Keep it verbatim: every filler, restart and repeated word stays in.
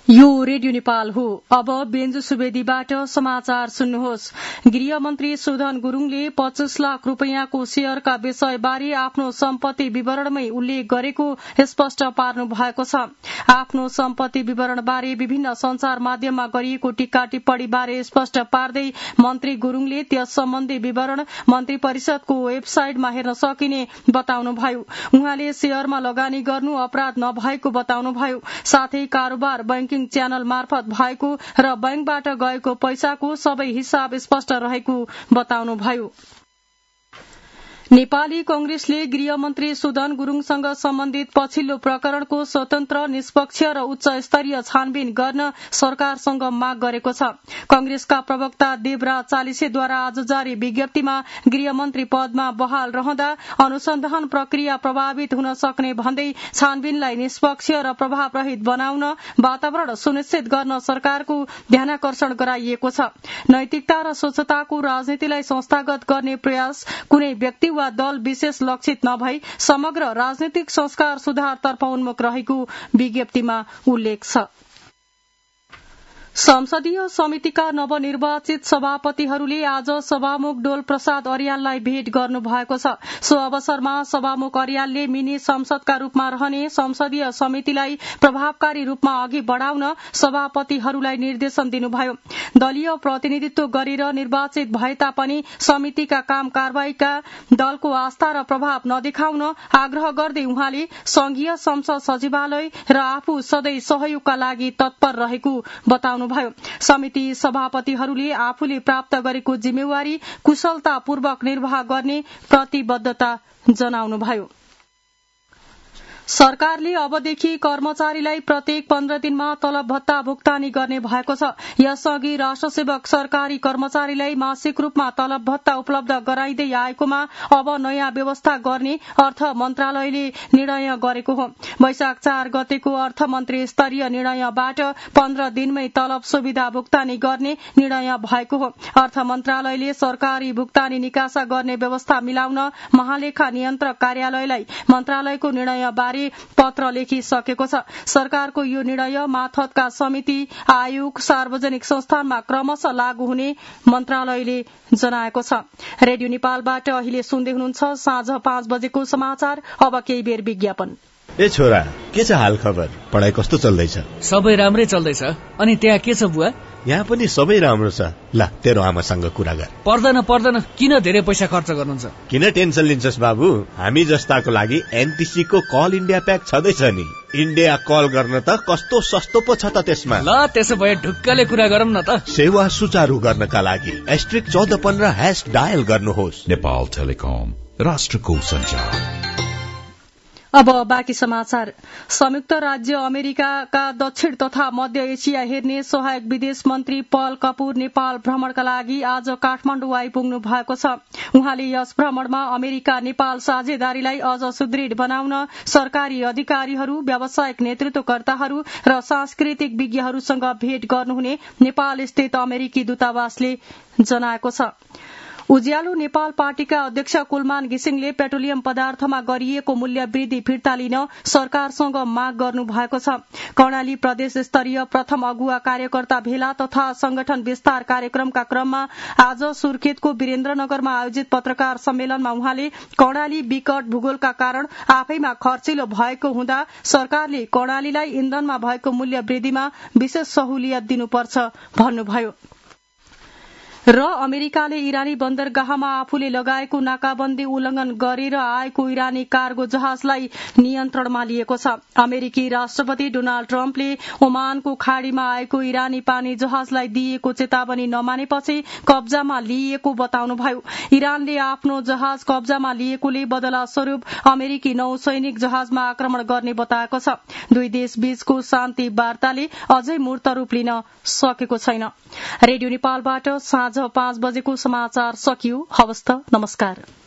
यो रेडियो नेपाल हो। अब बेन्जु सुवेदीबाट समाचार सुन्नुहोस्। गृहमन्त्री सुधन गुरूङले पच्चीस लाख रूपियाँको शेयरका विषयबारे आफ्नो सम्पत्ति विवरणमै उल्लेख गरेको स्पष्ट पार्नु भएको छ। आफ्नो सम्पत्ति विवरणबारे विभिन्न संचार माध्यममा गरिएको टीका टिप्पणी बारे स्पष्ट पार्दै मन्त्री गुरूङले त्यस सम्बन्धी विवरण मन्त्री परिषदको वेबसाइटमा हेर्न सकिने बताउनुभयो। उहाँले शेयरमा लगानी गर्नु अपराध नभएको बताउनुभयो। साथै कारोबार बैंकिङ च्यानल मार्फत भएको र बैंकबाट गएको पैसाको सबै हिसाब स्पष्ट रहेको बताउनुभयो। नेपाली कंग्रेसले गृहमन्त्री सुधन गुरूङसँग सम्बन्धित पछिल्लो प्रकरणको स्वतन्त्र, निष्पक्ष र उच्च स्तरीय छानबिन गर्न सरकारसँग माग गरेको छ। कंग्रेसका प्रवक्ता देवराज चालिसेद्वारा आज जारी विज्ञप्तिमा गृहमन्त्री पदमा बहाल रहँदा अनुसन्धान प्रक्रिया प्रभावित हुन सक्ने भन्दै छानबिनलाई निष्पक्ष र प्रभावरहित बनाउन वातावरण सुनिश्चित गर्न सरकारको ध्यानाकर्षण गराइएको छ। नैतिकता र स्वच्छताको राजनीतिलाई संस्थागत गर्ने प्रयास कुनै व्यक्ति वा दल विशेष लक्षित नभई समग्र राजनीतिक संस्कार सुधारतर्फ उन्मुख रहेको विज्ञप्तिमा उल्लेख छ। संसदीय समितिका नवनिर्वाचित सभापतिहरूले आज सभामुख डोल प्रसाद अर्याललाई भेट गर्नु भएको छ। सो अवसरमा सभामुख अर्यालले मिनी संसदका रूपमा रहने संसदीय समितिलाई प्रभावकारी रूपमा अघि बढ़ाउन सभापतिहरूलाई निर्देशन दिनुभयो। दलीय प्रतिनिधित्व गरेर निर्वाचित भए तापनि समितिका काम कारवाहीका दलको आस्था र प्रभाव नदेखाउन आग्रह गर्दै उहाँले संघीय संसद सचिवालय र आफू सधैं सहयोगका लागि तत्पर रहेको बताउनु भयो। समिति सभापतिहरूले आफूले प्राप्त गरेको जिम्मेवारी कुशलतापूर्वक निर्वाह गर्ने प्रतिबद्धता जनाउनुभयो। सरकारले अबदेखि कर्मचारीलाई प्रत्येक पन्ध्र दिनमा तलब भत्ता भुक्तानी गर्ने भएको छ। यसअघि राष्ट्रसेवक सरकारी कर्मचारीलाई मासिक रूपमा तलब भत्ता उपलब्ध गराइँदै आएकोमा अब नयाँ व्यवस्था गर्ने अर्थ मन्त्रालयले निर्णय गरेको हो। वैशाख चार गतेको अर्थ मन्त्री स्तरीय निर्णयबाट पन्ध्र दिनमै तलब सुविधा भुक्तानी गर्ने निर्णय भएको हो। अर्थ मन्त्रालयले सरकारी भुक्तानी निकासा गर्ने व्यवस्था मिलाउन महालेखा नियन्त्रक कार्यालयलाई मन्त्रालयको निर्णयबारे पत्र लेखिसकेको छ। सरकारको यो निर्णय माथतका समिति, आयोग, सार्वजनिक संस्थानमा क्रमशः लागू हुने मन्त्रालयले जनाएको छ। रेडियो नेपालबाट अहिले सुन्दै हुनुहुन्छ साँझ पाँच बजेको समाचार। अब केही बेर विज्ञापन। ए छोरा, के छ हाल खबर? पढाइ कस्तो चल्दैछ? सबै राम्रै चल्दैछ। अनि त्यहाँ के छ बुवा? यहाँ पनि सबै राम्रो छ। ल तेरो आमासँग कुरा गर। पर्दैन पर्दैन, किन धेरै पैसा खर्च गर्नुहुन्छ? किन टेन्सन लिन्छस् बाबु? हामी जस्ताको लागि एनटीसी को कल इन्डिया प्याक छँदैछ नि। इन्डिया कल गर्न त कस्तो सस्तो पो छ त त्यसमा। ल त्यसो भए ढुक्कले कुरा गरौँ न त। सेवा सुचारू गर्नका लागि एस्ट्रिक चौध पन्ध्र ह्याश डायल गर्नुहोस्। नेपाल टेलिकम, राष्ट्रको सञ्चार। अब बाँकी समाचार। संयुक्त राज्य अमेरिकाका दक्षिण तथा मध्य एसिया हेर्ने सहायक विदेश मन्त्री पल कपूर नेपाल भ्रमणका लागि आज काठमाडौँ आइपुग्नु भएको छ। उहाँले यस भ्रमणमा अमेरिका नेपाल साझेदारीलाई अझ सुदृढ बनाउन सरकारी अधिकारीहरू, व्यावसायिक नेतृत्वकर्ताहरू र सांस्कृतिक विज्ञहरूसँग भेट गर्नुहुने नेपाल स्थित अमेरिकी दूतावासले जनाएको छ। उज्यालो नेपाल पार्टीका अध्यक्ष कुलमान घिसिङले पेट्रोलियम पदार्थमा गरिएको मूल्य वृद्धि फिर्ता लिन सरकारसँग माग गर्नु भएको छ। कर्णाली प्रदेश स्तरीय प्रथम अगुवा कार्यकर्ता भेला तथा संगठन विस्तार कार्यक्रमका क्रममा आज सुर्खेतको वीरेन्द्रनगरमा आयोजित पत्रकार सम्मेलनमा उहाँले कर्णाली विकट भूगोलका कारण आफैमा खर्चिलो भएको हुँदा सरकारले कर्णालीलाई इन्धनमा भएको मूल्य वृद्धिमा विशेष सहुलियत दिनुपर्छ भन्नुभयो। र अमेरिकाले इरानी बन्दरगाहमा आफूले लगाएको नाकाबन्दी उल्लंघन गरेर आएको इरानी कार्गो जहाजलाई नियन्त्रणमा लिएको छ। अमेरिकी राष्ट्रपति डोनाल्ड ट्रम्पले ओमानको खाड़ीमा आएको इरानी पानी जहाजलाई दिएको चेतावनी नमानेपछि कब्जामा लिएको बताउनुभयो। इरानले आफ्नो जहाज कब्जामा लिएकोले बदला स्वरूप अमेरिकी नौसैनिक जहाजमा आक्रमण गर्ने बताएको छ। दुई देश बीचको शान्ति वार्ताले अझै मूर्त रूप लिन सकेको छैन। रेडियो नेपालबाट साँझ पाँच बजेको समाचार सकियो। हवस् त, नमस्कार।